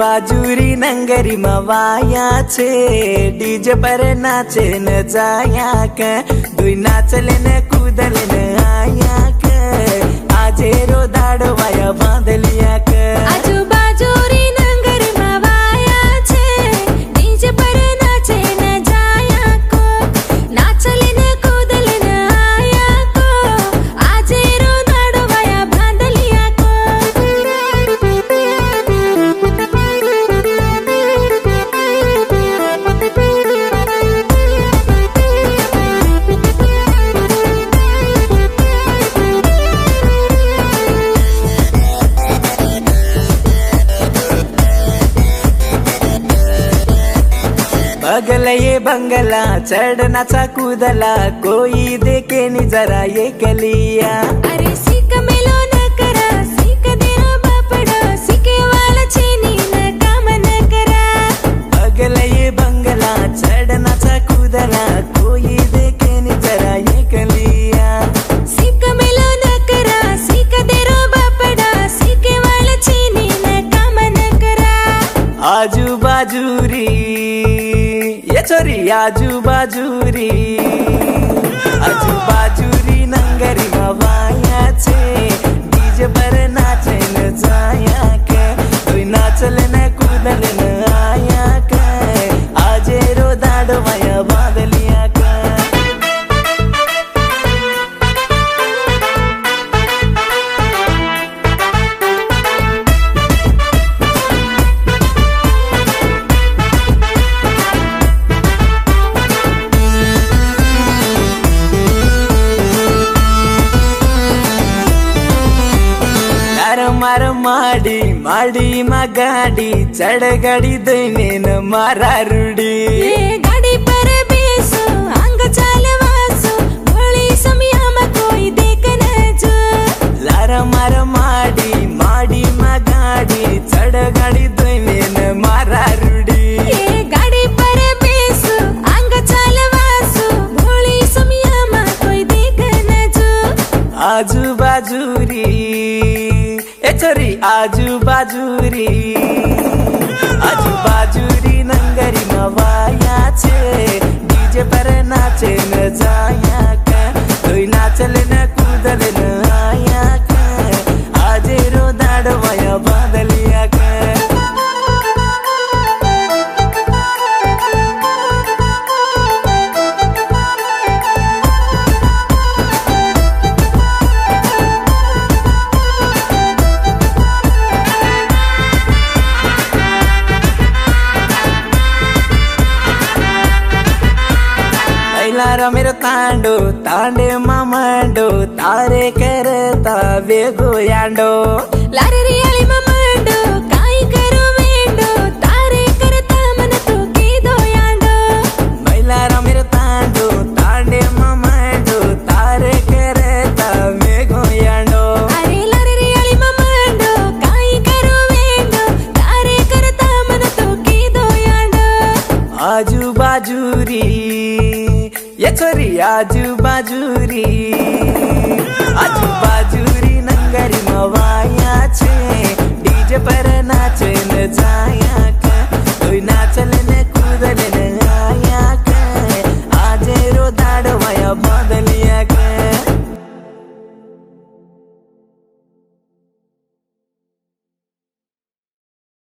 बाजूरी नंगरी मवाया छे डीजे पर नाचे न जाया के दुई नाचले न कूदले न आया के आजे रो दाड़ो वाया बांधलिया के आजू बाजूरी नंगरी मवाया छे डीजे पर नाचे न जाया को नाचले न कूदले न आया को आजे रो दाड़ो वाया बांधलिया को बगल ये बंगला चढ़ना चा कूदला कोई देखे नहीं जरा ये कलिया अरे सीख मेलो न करा सीख देरो बापड़ा सीखे वाला छेनी न काम न करा बगल ये बंगला चढ़ना चा कूदला कोई देखे नहीं जरा ये कलिया सीख मेलो न करा सीख देरो बापड़ा सीखे वाला छेनी न काम न करा आजू बाजूरी ये छोरी आजू बाजूरी नंगरी मवाया छे डीजे पर नाचे न जाया के कोई नाचले न कूदले न आया के आजे रो दाड़ो वाया बांधलिया के मार माडी माडी मा गाड़ी चढ़ गाड़ी देने न मारा रूडी ये गाड़ी पर बेसो अंग चालवासो भोली समिया में कोई देख न जो लारा मार माडी माडी मा गाड़ी चढ़ गाड़ी देने न मारा रूडी ये गाड़ी पर बेसो अंग चालवासो भोली समिया में कोई देख न जो आजू बाजूरी छोरी आजू बाजूरी नंगरी मवाया छे डीजे पर नाचे न जाया के कोई नाचले न कूदले न आया के आजे रो दाड़ो वाया बांधलिया के मेरो तांडो तांडे मामांडो तारे करता वेगो यांडो लारे रियाली मामांडो काई करो वेंडो तारे करता मन तो के दो यांडो मैलारा मेरो तांडो तांडे मामांडो तारे करता वेगो यांडो अरे लारे रियाली मामांडो काई करो वेंडो तारे करता मन तो के दो यांडो आजू बाजूरी ये छोरी आजू बाजूरी नंगरी मवा